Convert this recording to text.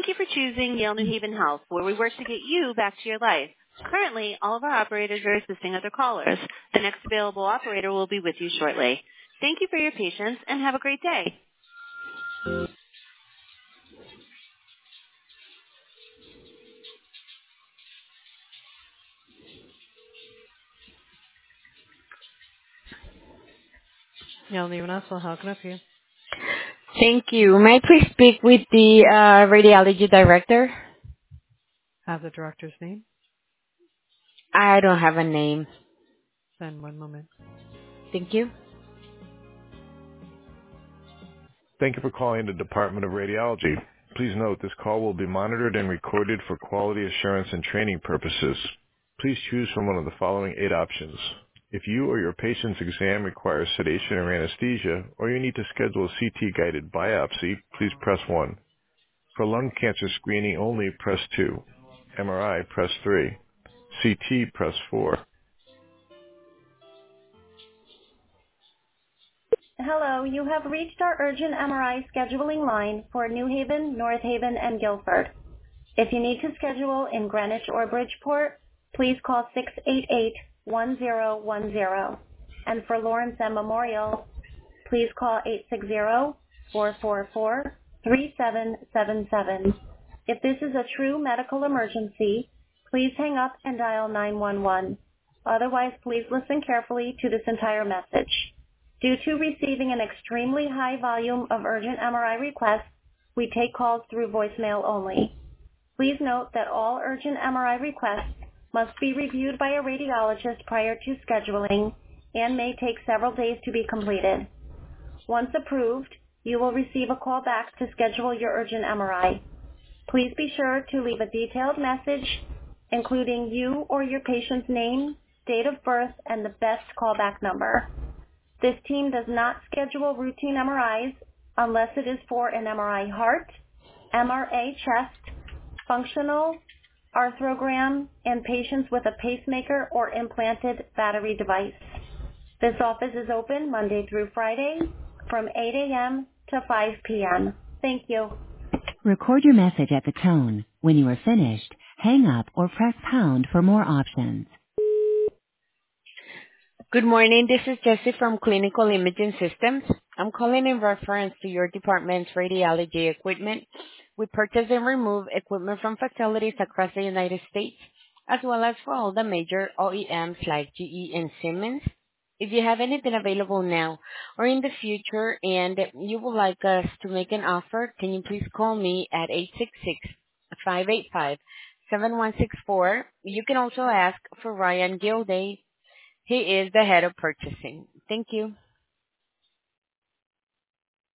Thank you for choosing Yale New Haven Health, where we work to get you back to your life. Currently, all of our operators are assisting other callers. The next available operator will be with you shortly. Thank you for your patience and have a great day. Yale New Haven Hospital, how can I help you? Thank you. May I please speak with the radiology director? Have the director's name? I don't have a name. Then 1 moment. Thank you. Thank you for calling the Department of Radiology. Please note this call will be monitored and recorded for quality assurance and training purposes. Please choose from one of the following 8 options. If you or your patient's exam requires sedation or anesthesia, or you need to schedule a CT-guided biopsy, please press 1. For lung cancer screening only, press 2. MRI, press 3. CT, press 4. Hello, you have reached our urgent MRI scheduling line for New Haven, North Haven, and Guilford. If you need to schedule in Greenwich or Bridgeport, please call 688-1010. And for Lawrence and Memorial, please call 860-444-3777. If this is a true medical emergency, please hang up and dial 911. Otherwise, please listen carefully to this entire message. Due to receiving an extremely high volume of urgent MRI requests, we take calls through voicemail only. Please note that all urgent MRI requests must be reviewed by a radiologist prior to scheduling and may take several days to be completed. Once approved, you will receive a call back to schedule your urgent MRI. Please be sure to leave a detailed message, including you or your patient's name, date of birth, and the best callback number. This team does not schedule routine MRIs unless it is for an MRI heart, MRA chest, functional, arthrogram, and patients with a pacemaker or implanted battery device. This office is open Monday through Friday from 8 a.m. to 5 p.m. Thank you. Record your message at the tone. When you are finished, hang up or press pound for more options. Good morning. This is Jessie from Clinical Imaging Systems. I'm calling in reference to your department's radiology equipment. We purchase and remove equipment from facilities across the United States, as well as for all the major OEMs like GE and Siemens. If you have anything available now or in the future and you would like us to make an offer, can you please call me at 866-585-7164. You can also ask for Ryan Gilday. He is the head of purchasing. Thank you.